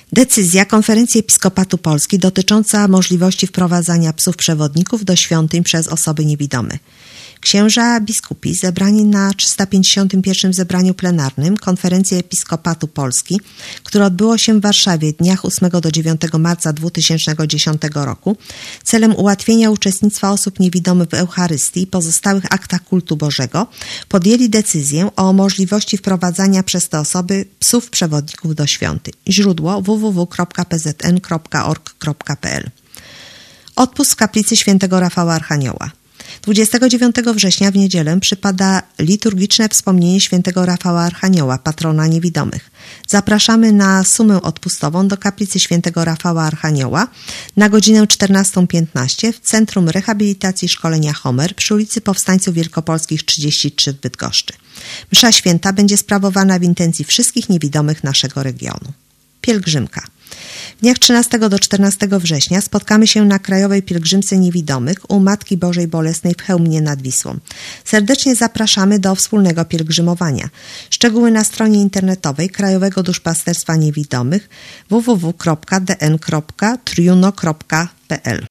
Decyzja Konferencji Episkopatu Polski dotycząca możliwości wprowadzania psów przewodników do świątyń przez osoby niewidome. Księża biskupi zebrani na 351. zebraniu plenarnym Konferencji Episkopatu Polski, które odbyło się w Warszawie dniach 8 do 9 marca 2010 roku, celem ułatwienia uczestnictwa osób niewidomych w Eucharystii i pozostałych aktach kultu Bożego, podjęli decyzję o możliwości wprowadzania przez te osoby psów przewodników do świątyń. Źródło www.pzn.org.pl. Odpust w kaplicy świętego Rafała Archanioła. 29 września w niedzielę przypada liturgiczne wspomnienie świętego Rafała Archanioła, patrona niewidomych. Zapraszamy na sumę odpustową do kaplicy świętego Rafała Archanioła na godzinę 14:15 w Centrum Rehabilitacji i Szkolenia Homer przy ulicy Powstańców Wielkopolskich 33 w Bydgoszczy. Msza święta będzie sprawowana w intencji wszystkich niewidomych naszego regionu. Pielgrzymka. W dniach 13 do 14 września spotkamy się na Krajowej Pielgrzymce Niewidomych u Matki Bożej Bolesnej w Chełmnie nad Wisłą. Serdecznie zapraszamy do wspólnego pielgrzymowania. Szczegóły na stronie internetowej Krajowego Duszpasterstwa Niewidomych www.dn.triuno.pl.